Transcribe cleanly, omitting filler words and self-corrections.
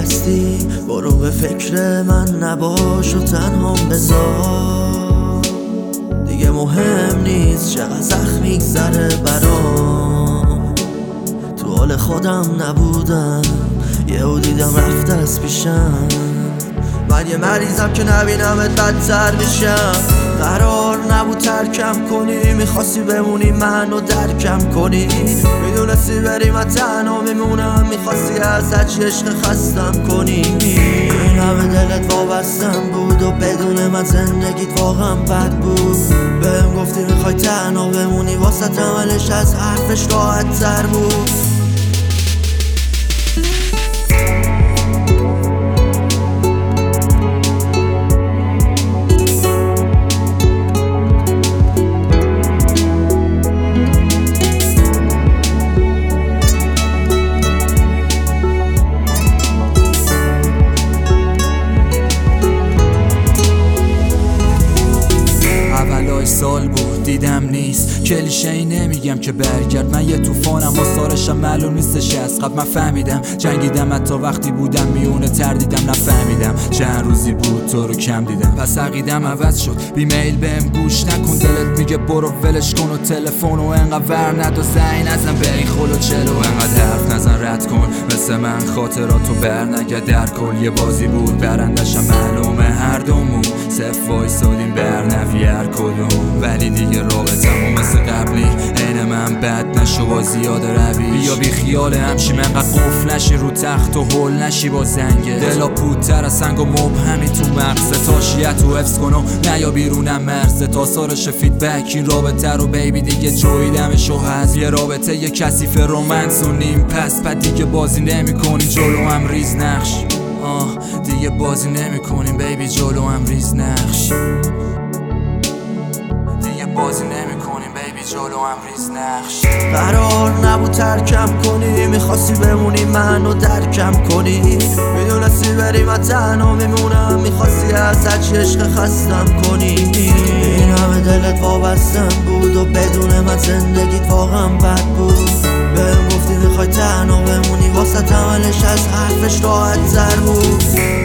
هستی برو به فکر من نباش و تنهام بذار. دیگه مهم نیست چقدر سخت میگذره برام، تو حال خودم نبودم یهو دیدم رفته از پیشم. من یه مریضم که نبینمت بدتر میشم. قرار نبود ترکم کنی، میخواستی بمونی منو درکم کنی، میدونستی بری من تنها میمونم، میخواستی از هرچی عشق خستم کنی. این همه دلت وابستم بود و بدون من زندگیت واقعا بد بود. بهم گفتی میخوای تنها بمونی، واسه عملش از حرفش راحت تر بود. سال بود دیدم نیست، کلیشه‌ای نمیگم که برگرد. من یه طوفانم آثارشم معلوم نیستش از قبل. من فهمیدم جنگیدم حتی وقتی بودم میونه تردیدم، نفهمیدم چند روزی بود تو رو کم دیدم. پس عقیدم عوض شد، بیمیل بهم گوش نکن، دلت میگه برو ولش کن و تلفن و انقدر ور ند و زنگ نزن به این خل و چلو، انقدر حرف نزن رد کن مثل من خاطراتو بر نگرد. در کل یه بازی بود برندشم معلومه هر دومون صف وایسادیم بر نفی هر کدوم، ولی دیگه رابطمون مثل قبلی عین من بد نشو با زیاده رویش. بیا بی خیال همشی منقدر قفل نشی رو تخت و هول نشی با زنگت، دلا پودتر از سنگ و مبهمی تو مغزت، تاشیت و حفظ کن و نیا بیرونم مرزت. آثارش فیدبک این رابطه رو بیبی دیگه جویدمش و هست. یه رابطه یه کثیف رومنس و نیم پس بعد دیگه بازی نمی کنی جلو هم ریز نقش. دیگه بازی نمی کنیم بیبی جلو هم ریز نقش، دیگه بازی نمی کنیم بیبی جلو هم ریز نقش. قرار نبود ترکم کنی، میخواستی بمونی منو درکم کنی، میدونستی بری من تنها میمونم، میخواستی از هرچی عشق خستم کنی. این همه دلت وابستم بود و بدون من زندگیت واقعا بد بود. بهم گفتی میخوای تنها بمونی، واسه عملش از حرفش راحت تر بود.